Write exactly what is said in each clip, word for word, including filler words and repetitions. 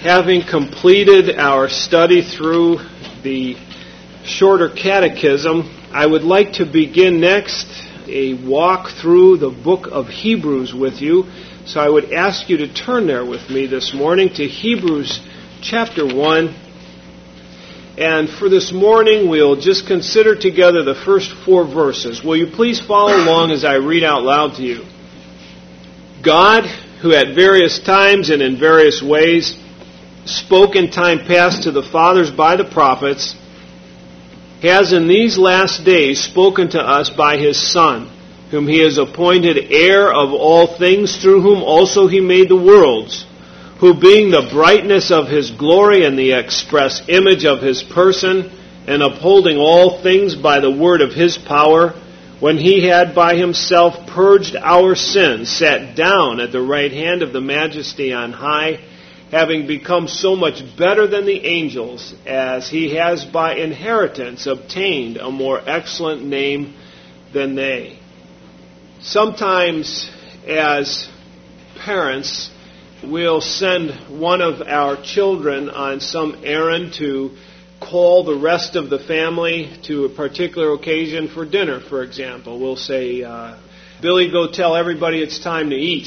Having completed our study through the shorter catechism, I would like to begin next a walk through the book of Hebrews with you. So I would ask you to turn there with me this morning to Hebrews chapter one. And for this morning, we'll just consider together the first four verses. Will you please follow along as I read out loud to you? God, who at various times and in various ways spoke in time past to the fathers by the prophets, has in these last days spoken to us by His Son, whom He has appointed heir of all things, through whom also He made the worlds, who being the brightness of His glory and the express image of His person, and upholding all things by the word of His power, when He had by Himself purged our sins, sat down at the right hand of the Majesty on high, having become so much better than the angels, as He has by inheritance obtained a more excellent name than they. Sometimes, as parents, we'll send one of our children on some errand to call the rest of the family to a particular occasion for dinner, for example. We'll say, uh, Billy, go tell everybody it's time to eat.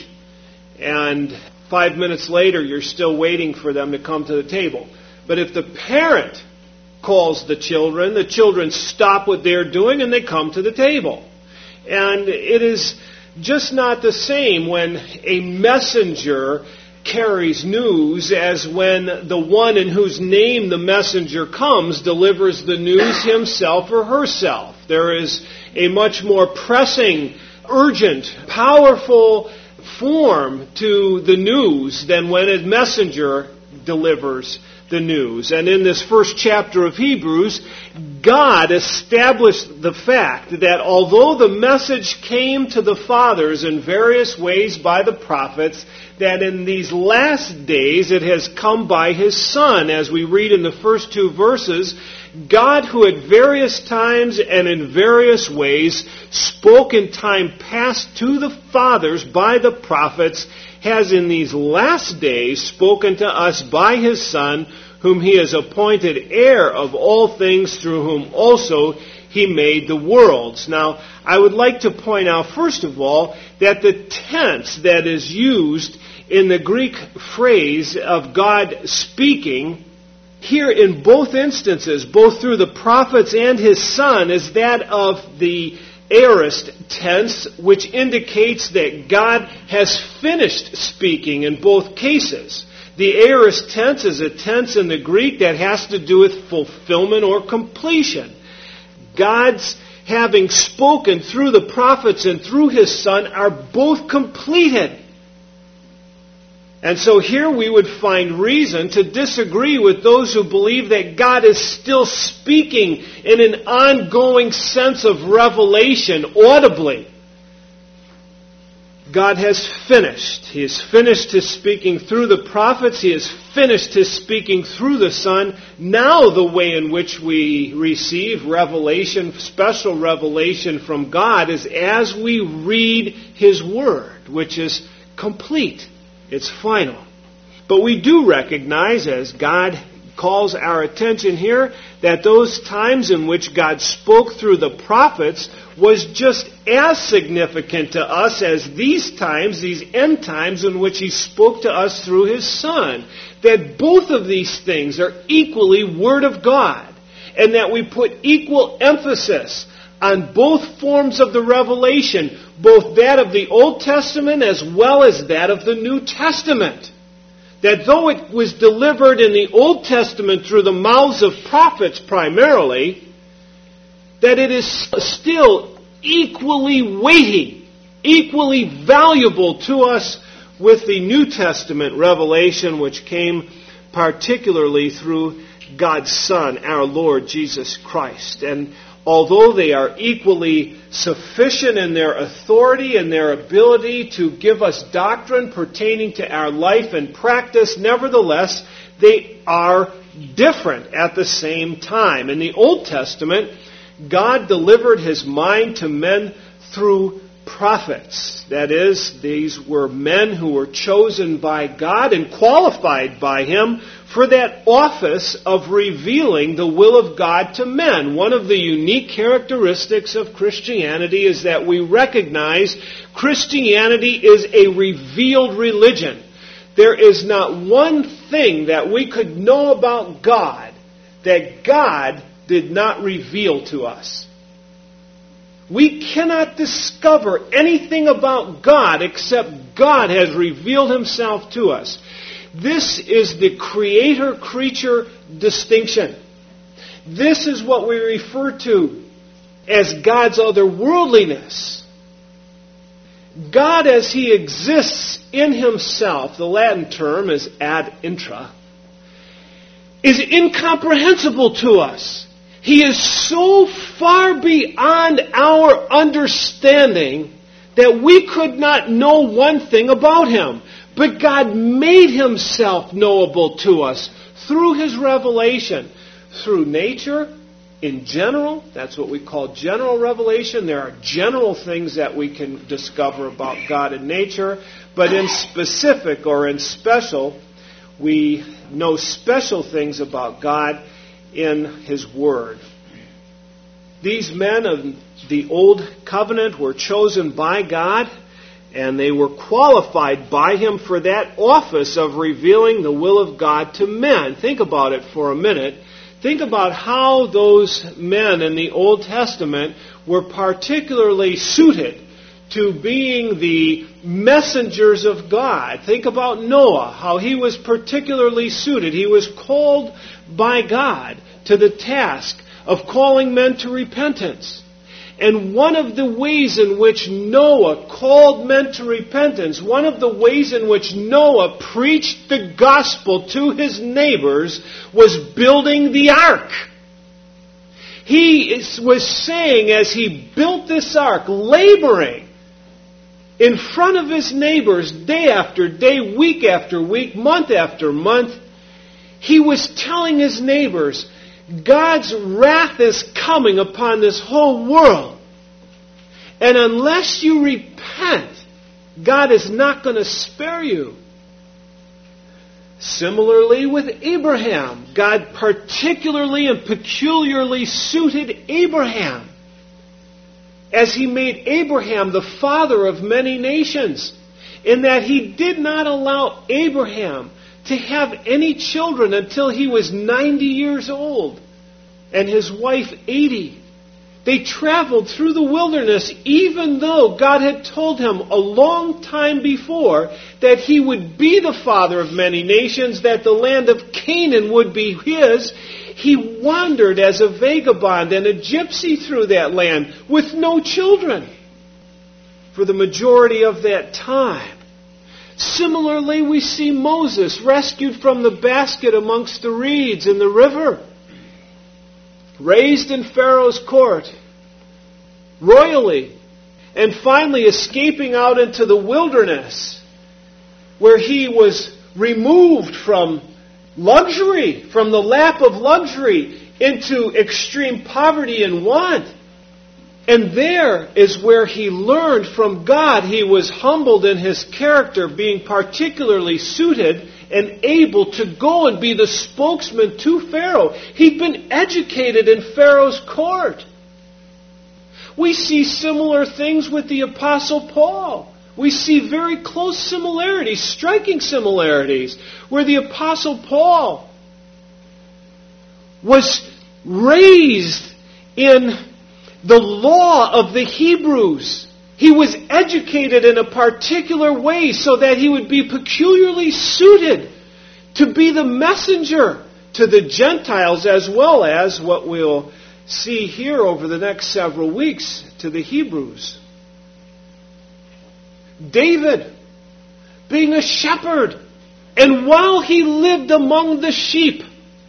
And five minutes later, you're still waiting for them to come to the table. But if the parent calls the children, the children stop what they're doing and they come to the table. And it is just not the same when a messenger carries news as when the one in whose name the messenger comes delivers the news himself or herself. There is a much more pressing, urgent, powerful form to the news than when a messenger delivers the news. And in this first chapter of Hebrews, God established the fact that although the message came to the fathers in various ways by the prophets, that in these last days it has come by His Son. As we read in the first two verses, God, who at various times and in various ways spoke in time past to the fathers by the prophets, has in these last days spoken to us by His Son, whom He has appointed heir of all things, through whom also He made the worlds. Now, I would like to point out, first of all, that the tense that is used in the Greek phrase of God speaking here in both instances, both through the prophets and His Son, is that of the aorist tense, which indicates that God has finished speaking in both cases. The aorist tense is a tense in the Greek that has to do with fulfillment or completion. God's having spoken through the prophets and through His Son are both completed. And so here we would find reason to disagree with those who believe that God is still speaking in an ongoing sense of revelation audibly. God has finished. He has finished His speaking through the prophets. He has finished His speaking through the Son. Now the way in which we receive revelation, special revelation from God, is as we read His Word, which is complete. It's final. But we do recognize, as God calls our attention here, that those times in which God spoke through the prophets was just as significant to us as these times, these end times in which He spoke to us through His Son. That both of these things are equally Word of God, and that we put equal emphasis on both forms of the revelation, both that of the Old Testament as well as that of the New Testament. That though it was delivered in the Old Testament through the mouths of prophets primarily, that it is still equally weighty, equally valuable to us with the New Testament revelation, which came particularly through God's Son, our Lord Jesus Christ. And although they are equally sufficient in their authority and their ability to give us doctrine pertaining to our life and practice, nevertheless, they are different at the same time. In the Old Testament, God delivered His mind to men through prophets. That is, these were men who were chosen by God and qualified by Him for that office of revealing the will of God to men. One of the unique characteristics of Christianity is that we recognize Christianity is a revealed religion. There is not one thing that we could know about God that God did not reveal to us. We cannot discover anything about God except God has revealed Himself to us. This is the creator-creature distinction. This is what we refer to as God's otherworldliness. God as He exists in Himself, the Latin term is ad intra, is incomprehensible to us. He is so far beyond our understanding that we could not know one thing about Him. But God made Himself knowable to us through His revelation, through nature in general. That's what we call general revelation. There are general things that we can discover about God in nature. But in specific or in special, we know special things about God in His Word. These men of the Old Covenant were chosen by God, and they were qualified by Him for that office of revealing the will of God to men. Think about it for a minute. Think about how those men in the Old Testament were particularly suited to being the messengers of God. Think about Noah, how he was particularly suited. He was called by God to the task of calling men to repentance. And one of the ways in which Noah called men to repentance, one of the ways in which Noah preached the gospel to his neighbors, was building the ark. He was saying, as he built this ark, laboring in front of his neighbors day after day, week after week, month after month, he was telling his neighbors, God's wrath is coming upon this whole world. And unless you repent, God is not going to spare you. Similarly with Abraham, God particularly and peculiarly suited Abraham as He made Abraham the father of many nations, in that He did not allow Abraham to have any children until he was ninety years old, and his wife eighty. They traveled through the wilderness even though God had told him a long time before that he would be the father of many nations, that the land of Canaan would be his. He wandered as a vagabond and a gypsy through that land with no children for the majority of that time. Similarly, we see Moses rescued from the basket amongst the reeds in the river, raised in Pharaoh's court, royally, and finally escaping out into the wilderness, where he was removed from luxury, from the lap of luxury, into extreme poverty and want. And there is where he learned from God. He was humbled in his character, being particularly suited and able to go and be the spokesman to Pharaoh. He'd been educated in Pharaoh's court. We see similar things with the Apostle Paul. We see very close similarities, striking similarities, where the Apostle Paul was raised in the law of the Hebrews. He was educated in a particular way so that he would be peculiarly suited to be the messenger to the Gentiles, as well as what we'll see here over the next several weeks, to the Hebrews. David, being a shepherd, and while he lived among the sheep,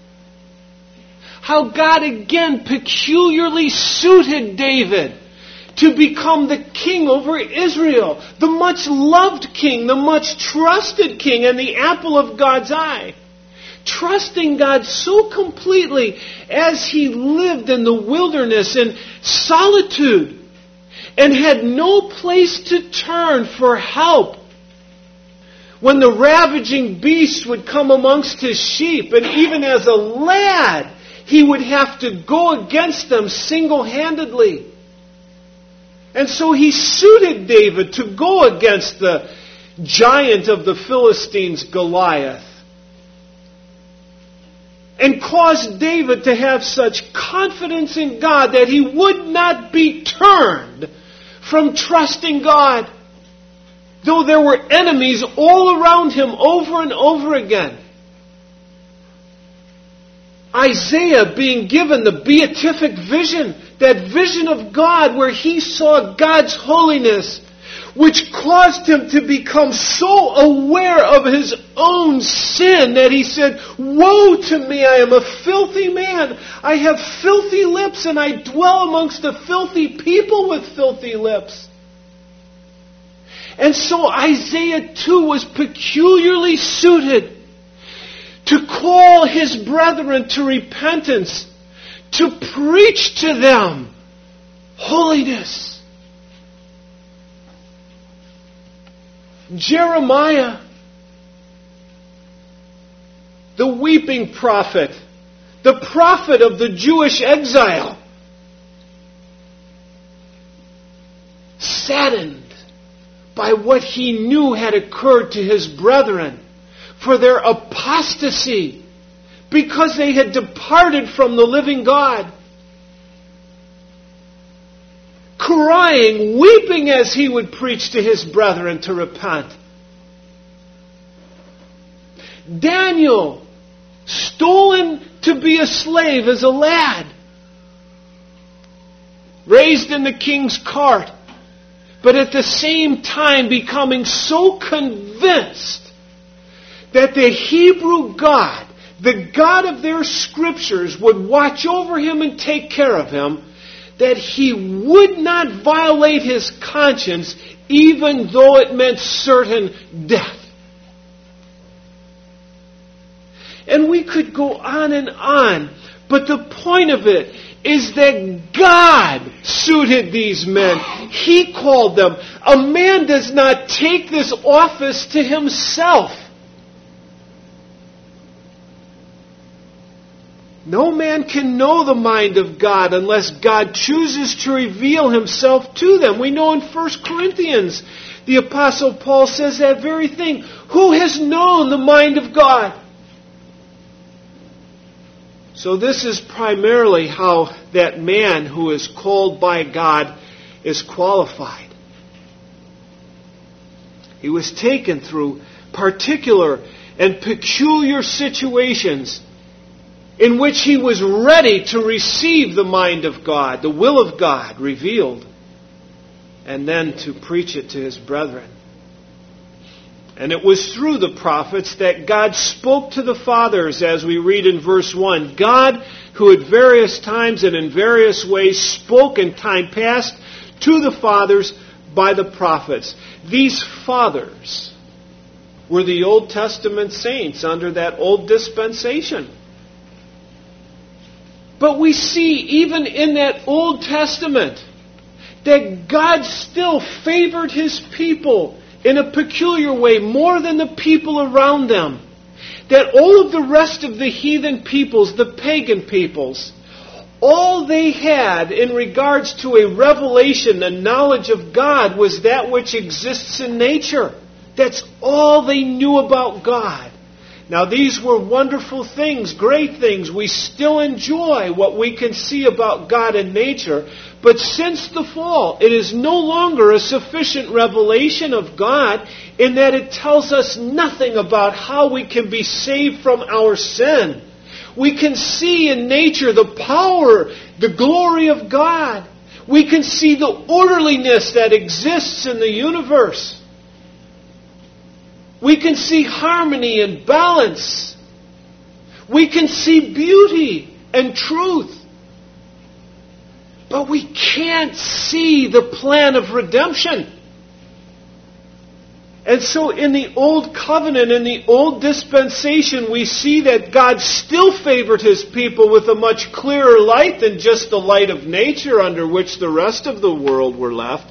how God again peculiarly suited David to become the king over Israel, the much loved king, the much trusted king, and the apple of God's eye. Trusting God so completely as he lived in the wilderness in solitude, and had no place to turn for help. When the ravaging beasts would come amongst his sheep, and even as a lad, he would have to go against them single-handedly. And so he suited David to go against the giant of the Philistines, Goliath, and caused David to have such confidence in God that he would not be turned from trusting God, though there were enemies all around him over and over again. Isaiah being given the beatific vision, that vision of God where he saw God's holiness, which caused him to become so aware of his own sin that he said, "Woe to me, I am a filthy man. I have filthy lips, and I dwell amongst a filthy people with filthy lips." And so Isaiah too was peculiarly suited to call his brethren to repentance, to preach to them holiness. Jeremiah, the weeping prophet, the prophet of the Jewish exile, saddened by what he knew had occurred to his brethren for their apostasy, because they had departed from the living God, crying, weeping as he would preach to his brethren to repent. Daniel, stolen to be a slave as a lad, raised in the king's cart, but at the same time becoming so convinced that the Hebrew God, the God of their scriptures, would watch over him and take care of him, that he would not violate his conscience even though it meant certain death. And we could go on and on, but the point of it is that God suited these men. He called them. A man does not take this office to himself. No man can know the mind of God unless God chooses to reveal himself to them. We know in First Corinthians, the Apostle Paul says that very thing. Who has known the mind of God? So this is primarily how that man who is called by God is qualified. He was taken through particular and peculiar situations in which he was ready to receive the mind of God, the will of God revealed, and then to preach it to his brethren. And it was through the prophets that God spoke to the fathers, as we read in verse one. God, who at various times and in various ways spoke in time past to the fathers by the prophets. These fathers were the Old Testament saints under that old dispensation. But we see even in that Old Testament that God still favored His people in a peculiar way more than the people around them. That all of the rest of the heathen peoples, the pagan peoples, all they had in regards to a revelation, a knowledge of God, was that which exists in nature. That's all they knew about God. Now these were wonderful things, great things. We still enjoy what we can see about God in nature. But since the fall, it is no longer a sufficient revelation of God in that it tells us nothing about how we can be saved from our sin. We can see in nature the power, the glory of God. We can see the orderliness that exists in the universe. We can see harmony and balance. We can see beauty and truth. But we can't see the plan of redemption. And so in the Old Covenant, in the Old Dispensation, we see that God still favored His people with a much clearer light than just the light of nature under which the rest of the world were left.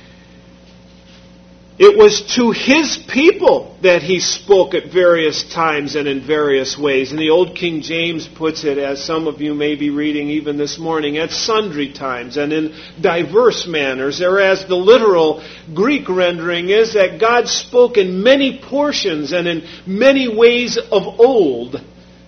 It was to His people that He spoke at various times and in various ways. And the Old King James puts it, as some of you may be reading even this morning, at sundry times and in diverse manners. Whereas the literal Greek rendering is that God spoke in many portions and in many ways of old.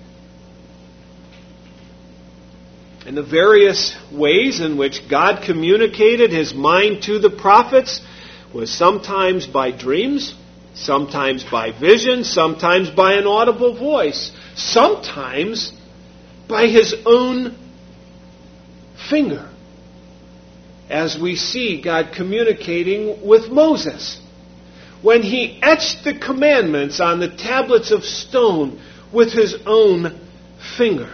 And the various ways in which God communicated His mind to the prophets was sometimes by dreams, sometimes by vision, sometimes by an audible voice, sometimes by His own finger, as we see God communicating with Moses, when He etched the commandments on the tablets of stone with His own finger.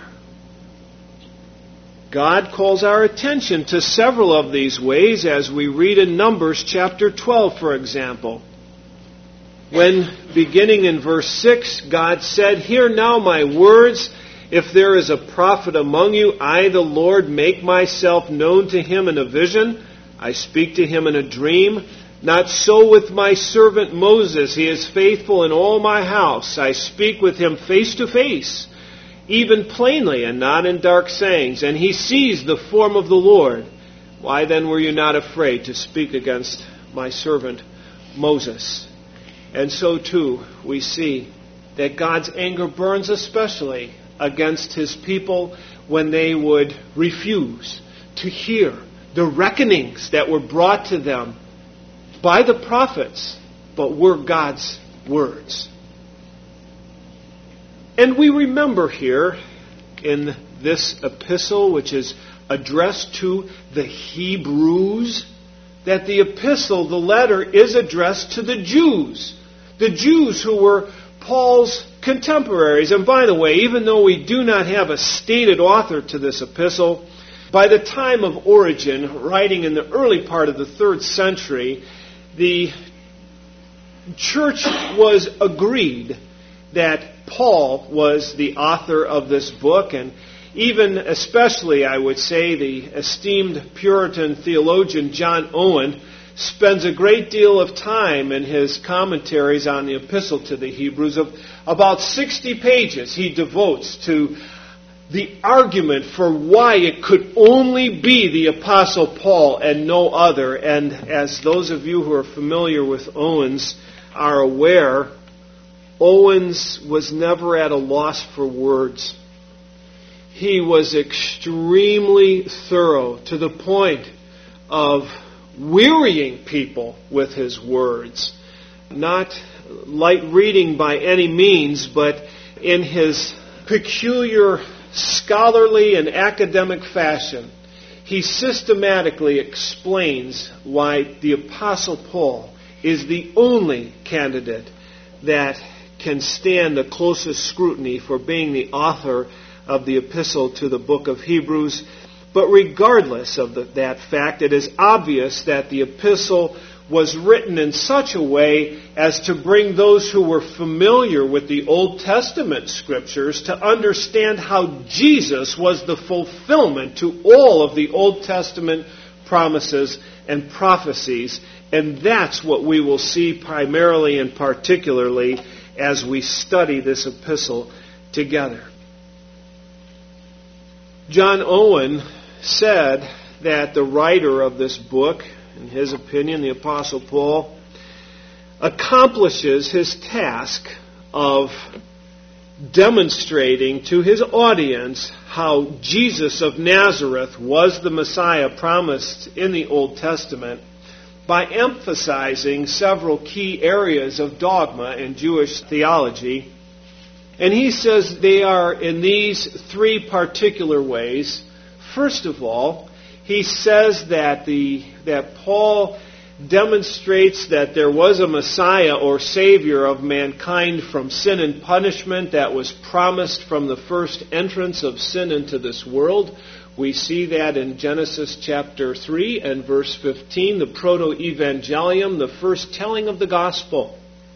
God calls our attention to several of these ways as we read in Numbers chapter twelve, for example. When, beginning in verse six, God said, "Hear now my words. If there is a prophet among you, I, the Lord, make myself known to him in a vision. I speak to him in a dream. Not so with my servant Moses. He is faithful in all my house. I speak with him face to face, even plainly and not in dark sayings. And he sees the form of the Lord. Why then were you not afraid to speak against my servant Moses?" And so too we see that God's anger burns especially against His people when they would refuse to hear the reckonings that were brought to them by the prophets, but were God's words. And we remember here in this epistle, which is addressed to the Hebrews, that the epistle, the letter, is addressed to the Jews. The Jews who were Paul's contemporaries. And by the way, even though we do not have a stated author to this epistle, by the time of Origen, writing in the early part of the third century, the church was agreed that Paul was the author of this book, and even especially, I would say, the esteemed Puritan theologian John Owen spends a great deal of time in his commentaries on the epistle to the Hebrews. Of about sixty pages he devotes to the argument for why it could only be the Apostle Paul and no other. And as those of you who are familiar with Owens are aware, Owens was never at a loss for words. He was extremely thorough to the point of wearying people with his words. Not light reading by any means, but in his peculiar scholarly and academic fashion, he systematically explains why the Apostle Paul is the only candidate that can stand the closest scrutiny for being the author of the epistle to the book of Hebrews. But regardless of the, that fact, it is obvious that the epistle was written in such a way as to bring those who were familiar with the Old Testament scriptures to understand how Jesus was the fulfillment to all of the Old Testament promises and prophecies. And that's what we will see primarily and particularly as we study this epistle together. John Owen said that the writer of this book, in his opinion, the Apostle Paul, accomplishes his task of demonstrating to his audience how Jesus of Nazareth was the Messiah promised in the Old Testament by emphasizing several key areas of dogma in Jewish theology. And he says they are in these three particular ways. First of all, he says that the that Paul demonstrates that there was a Messiah or Savior of mankind from sin and punishment that was promised from the first entrance of sin into this world. We see that in Genesis chapter three and verse fifteen, the proto-evangelium, the first telling of the gospel.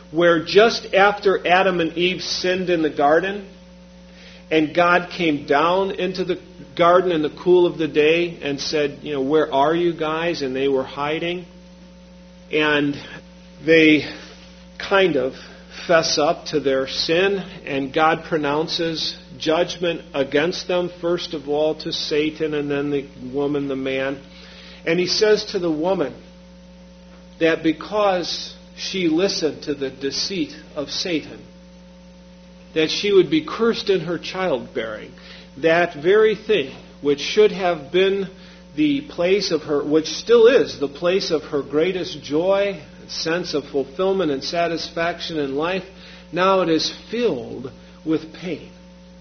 where just after Adam and Eve sinned in the garden, and God came down into the garden in the cool of the day and said, you know, where are you guys? And they were hiding. And they kind of fess up to their sin, and God pronounces judgment against them, first of all to Satan, and then the woman, the man. And he says to the woman that because she listened to the deceit of Satan, that she would be cursed in her childbearing. That very thing, which should have been the place of her, which still is the place of her greatest joy, sense of fulfillment and satisfaction in life, now it is filled with pain.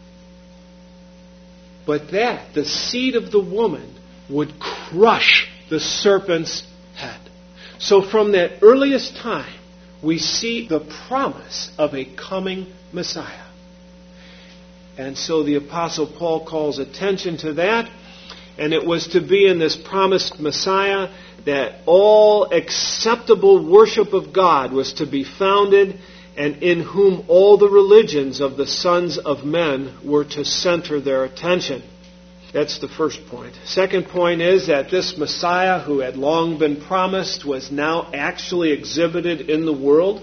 But that, the seed of the woman, would crush the serpent's head. So from that earliest time, we see the promise of a coming Messiah. And so the Apostle Paul calls attention to that. And it was to be in this promised Messiah that all acceptable worship of God was to be founded, and in whom all the religions of the sons of men were to center their attention. That's the first point. Second point is that this Messiah, who had long been promised, was now actually exhibited in the world,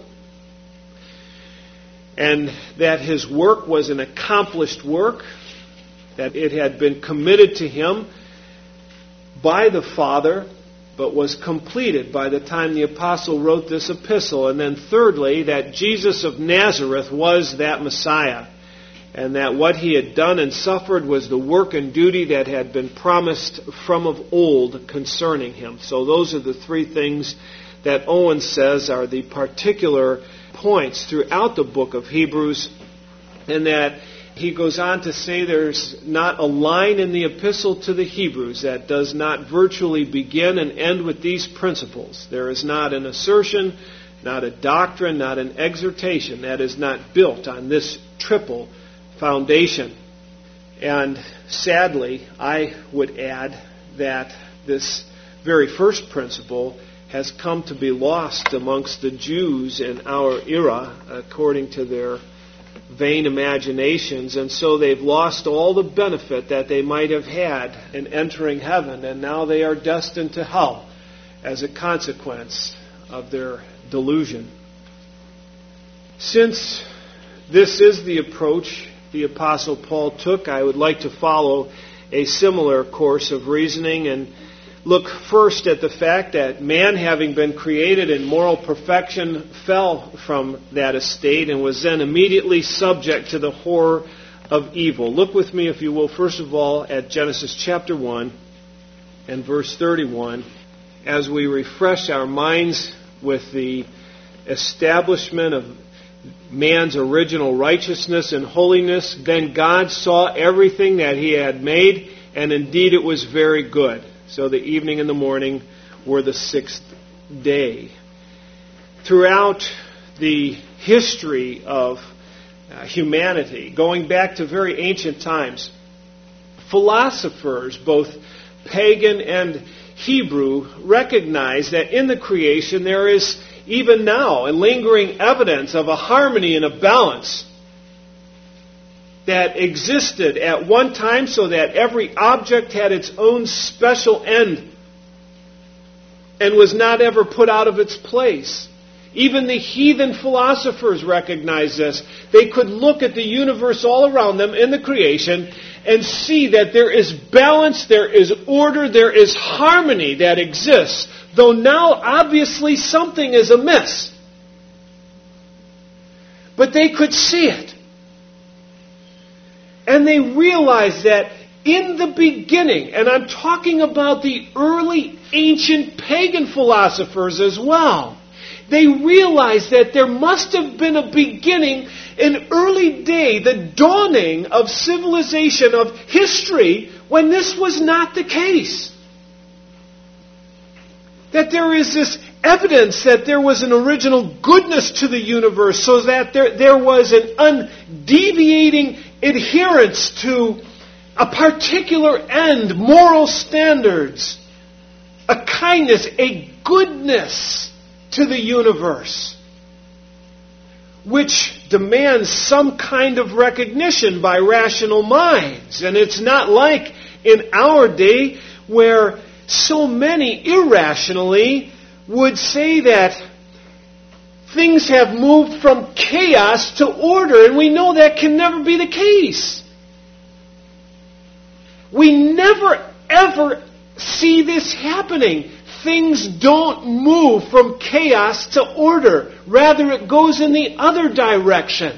and that his work was an accomplished work, that it had been committed to him by the Father, but was completed by the time the apostle wrote this epistle. And then thirdly, that Jesus of Nazareth was that Messiah, and that what he had done and suffered was the work and duty that had been promised from of old concerning him. So those are the three things that Owen says are the particular points throughout the book of Hebrews, and that he goes on to say there's not a line in the epistle to the Hebrews that does not virtually begin and end with these principles. There is not an assertion, not a doctrine, not an exhortation that is not built on this triple foundation. And sadly, I would add that this very first principle has come to be lost amongst the Jews in our era, according to their vain imaginations, and so they've lost all the benefit that they might have had in entering heaven, and now they are destined to hell as a consequence of their delusion. Since this is the approach the Apostle Paul took, I would like to follow a similar course of reasoning and look first at the fact that man, having been created in moral perfection, fell from that estate and was then immediately subject to the horror of evil. Look with me, if you will, first of all, at Genesis chapter one and verse thirty-one, as we refresh our minds with the establishment of man's original righteousness and holiness. Then God saw everything that he had made, and indeed it was very good. So the evening and the morning were the sixth day. Throughout the history of uh, humanity, going back to very ancient times, philosophers, both pagan and Hebrew, recognize that in the creation there is even now a lingering evidence of a harmony and a balance that existed at one time, so that every object had its own special end and was not ever put out of its place. Even the heathen philosophers recognized this. They could look at the universe all around them in the creation and see that there is balance, there is order, there is harmony that exists, though now obviously something is amiss. But they could see it. And they realized that in the beginning, and I'm talking about the early ancient pagan philosophers as well, they realized that there must have been a beginning, an early day, the dawning of civilization, of history, when this was not the case. That there is this evidence that there was an original goodness to the universe, so that there, there was an undeviating adherence to a particular end, moral standards, a kindness, a goodness to the universe. which demands some kind of recognition by rational minds. And it's not like in our day where so many irrationally would say that things have moved from chaos to order, and we know that can never be the case. We never, ever see this happening. Things don't move from chaos to order. Rather, it goes in the other direction.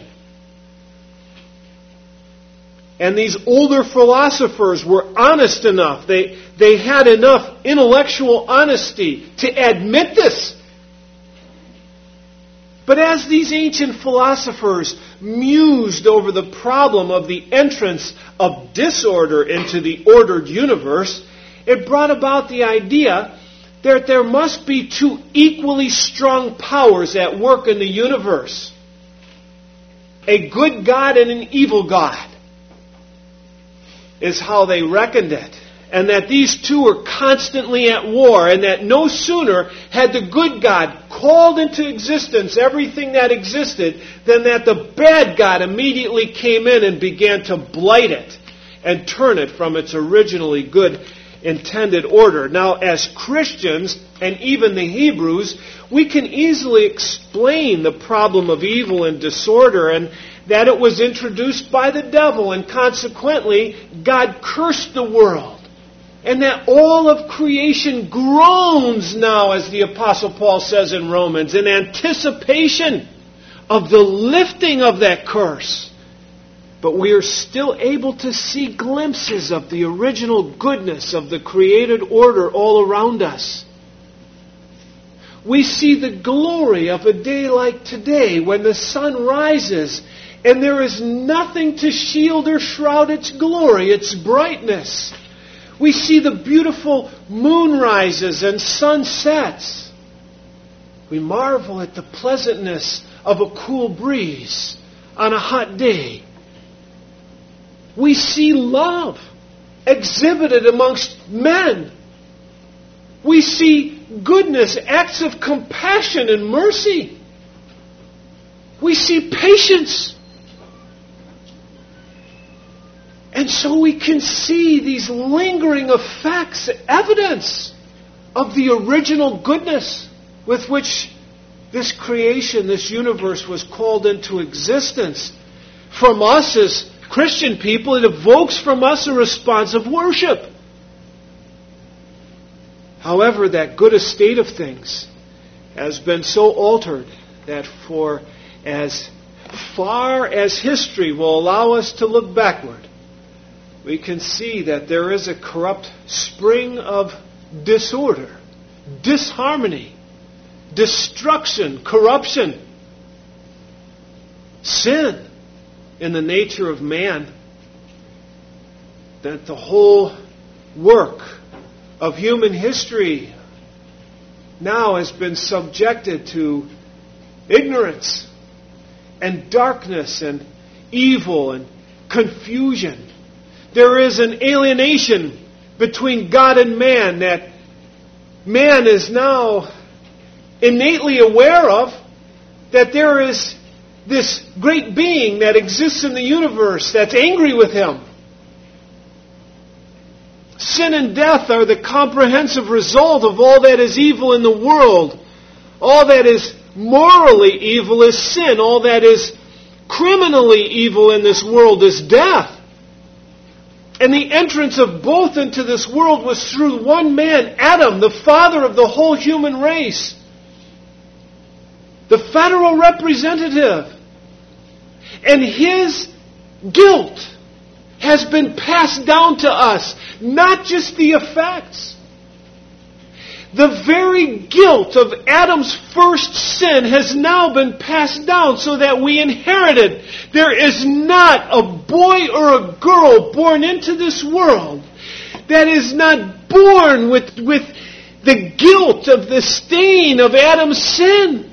And these older philosophers were honest enough. They, they had enough intellectual honesty to admit this. But as these ancient philosophers mused over the problem of the entrance of disorder into the ordered universe, it brought about the idea that there must be two equally strong powers at work in the universe. A good God and an evil God is how they reckoned it. And that these two are constantly at war, and that no sooner had the good God called into existence everything that existed than that the bad God immediately came in and began to blight it and turn it from its originally good intended order. Now, as Christians, and even the Hebrews, we can easily explain the problem of evil and disorder, and that it was introduced by the devil, and consequently, God cursed the world. And that all of creation groans now, as the Apostle Paul says in Romans, in anticipation of the lifting of that curse. But we are still able to see glimpses of the original goodness of the created order all around us. We see the glory of a day like today when the sun rises and there is nothing to shield or shroud its glory, its brightness. We see the beautiful moon rises and sunsets. We marvel at the pleasantness of a cool breeze on a hot day. We see love exhibited amongst men. We see goodness, acts of compassion and mercy. We see patience. And so we can see these lingering effects, evidence of the original goodness with which this creation, this universe was called into existence. From us as Christian people, it evokes from us a response of worship. However, that good estate of things has been so altered that for as far as history will allow us to look backward, we can see that there is a corrupt spring of disorder, disharmony, destruction, corruption, sin in the nature of man, that the whole work of human history now has been subjected to ignorance and darkness and evil and confusion. There is an alienation between God and man that man is now innately aware of, that there is this great being that exists in the universe that's angry with him. Sin and death are the comprehensive result of all that is evil in the world. All that is morally evil is sin. All that is criminally evil in this world is death. And the entrance of both into this world was through one man, Adam, the father of the whole human race. The federal representative. And his guilt has been passed down to us, not just the effects. The very guilt of Adam's first sin has now been passed down so that we inherited. There is not a boy or a girl born into this world that is not born with, with the guilt of the stain of Adam's sin.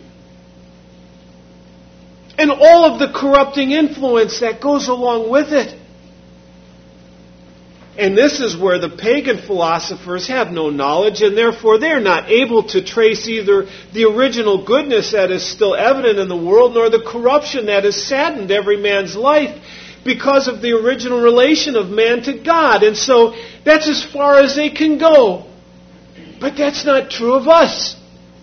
And all of the corrupting influence that goes along with it. And this is where the pagan philosophers have no knowledge, and therefore they're not able to trace either the original goodness that is still evident in the world, nor the corruption that has saddened every man's life because of the original relation of man to God. And so that's as far as they can go. But that's not true of us.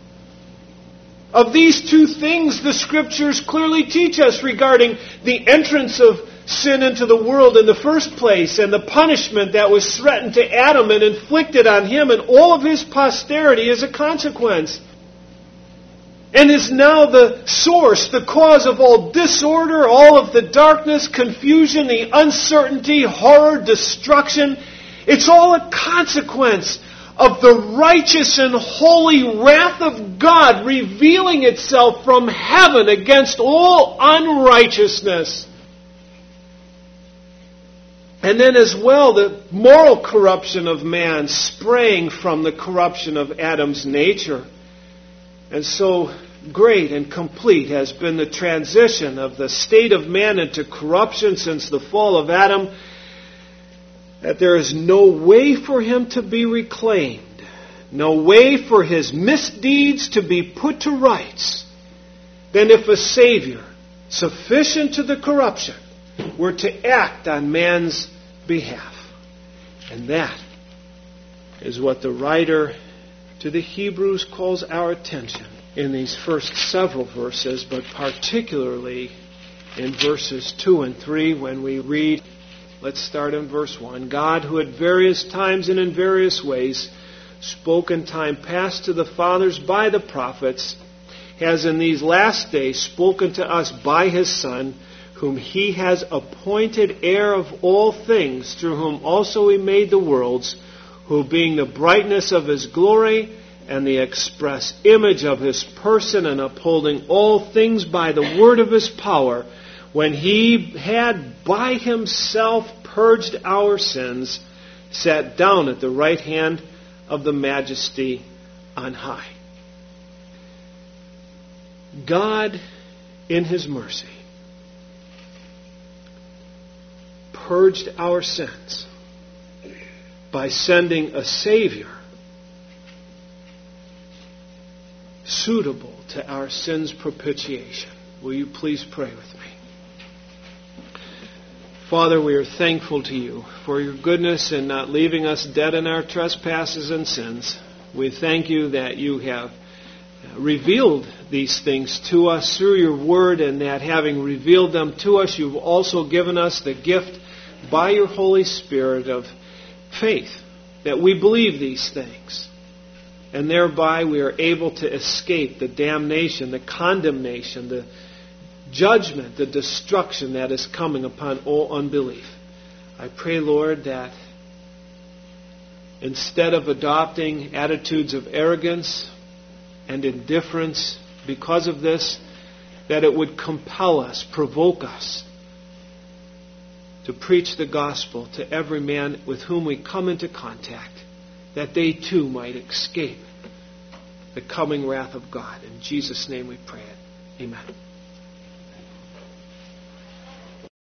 Of these two things, the Scriptures clearly teach us regarding the entrance of sin into the world in the first place, and the punishment that was threatened to Adam and inflicted on him and all of his posterity as a consequence, and is now the source, the cause of all disorder, all of the darkness, confusion, the uncertainty, horror, destruction. It's all a consequence of the righteous and holy wrath of God revealing itself from heaven against all unrighteousness. And then as well, the moral corruption of man sprang from the corruption of Adam's nature. And so great and complete has been the transition of the state of man into corruption since the fall of Adam, that there is no way for him to be reclaimed, no way for his misdeeds to be put to rights, than if a Savior, sufficient to the corruption, were to act on man's behalf. And that is what the writer to the Hebrews calls our attention in these first several verses, but particularly in verses two and three when we read, let's start in verse one. God, who at various times and in various ways spoke in time past to the fathers by the prophets, has in these last days spoken to us by His Son, whom He has appointed heir of all things, through whom also He made the worlds, who being the brightness of His glory and the express image of His person, and upholding all things by the word of His power, when He had by Himself purged our sins, sat down at the right hand of the Majesty on high. God, in His mercy, purged our sins by sending a Savior suitable to our sins' propitiation. Will you please pray with me? Father, we are thankful to You for Your goodness in not leaving us dead in our trespasses and sins. We thank You that You have revealed these things to us through Your Word, and that having revealed them to us, You've also given us the gift by Your Holy Spirit of faith, that we believe these things. And thereby we are able to escape the damnation, the condemnation, the judgment, the destruction that is coming upon all unbelief. I pray, Lord, that instead of adopting attitudes of arrogance and indifference because of this, that it would compel us, provoke us to preach the gospel to every man with whom we come into contact, that they too might escape the coming wrath of God. In Jesus' name we pray it. Amen.